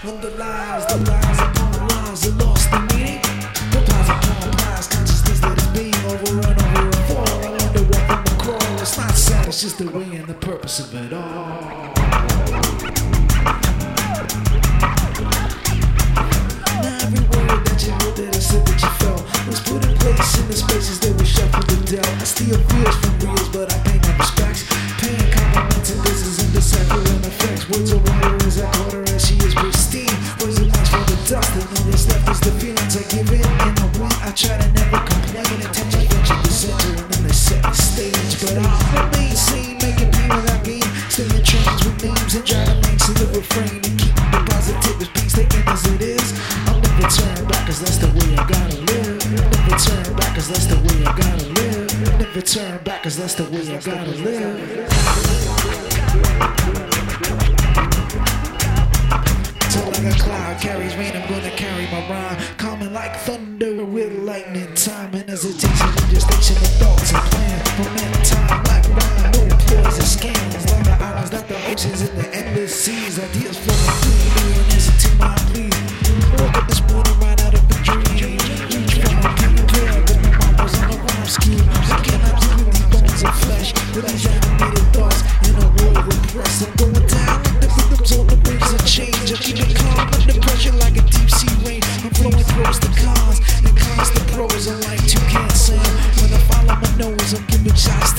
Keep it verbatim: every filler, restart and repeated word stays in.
underlies the lies upon lies that lost the meaning. The plies upon plies, consciousness that is being over and over and fall. I wonder what from the crawl. It's not sad, it's just the way and the purpose of it all. Now every word that you heard that I said that you felt was put in place in the spaces that were shuffled and dealt. I steal feels from reals, but I pay my respects. Paying compliments and this is indecipherable effects. Words of water as I caught her as she is pristine. Words of nice for the dust, and all that's left is the feelings I give in. And I win, I try to never complain. Attention, venture the center, and then they set the stage. But I remain sane, making pain without gain. Stay in trains with names and try to link to the refrain. And keep the positive as painstaking as it is. I'll never turn back, cause that's the way I gotta live. Never turn back, cause that's the way I gotta live. Never turn back, cause that's the way I gotta live. Till like a cloud carries rain, I'm gonna carry my rhyme. Calming like thunder with lightning. Time and hesitation, gestation of thoughts and plans. Moment, time like rhyme, no ploys and scams. Like the islands, not the oceans and the endless seas. Ideas flowing through me and answer to my pleas. Woke up this morning right out of a dream. Reach for my pen and prayer, but my mom was on a rhyme scheme. What can I do with these bones of flesh? With these animated thoughts in a world repressed. I'm going down like the rhythms on the waves of change. I keep it calm under pressure like a deep sea rain. I'm flowing through the cons and constant pros. I'm like toucan Sam. When I follow my nose, I'm giving shots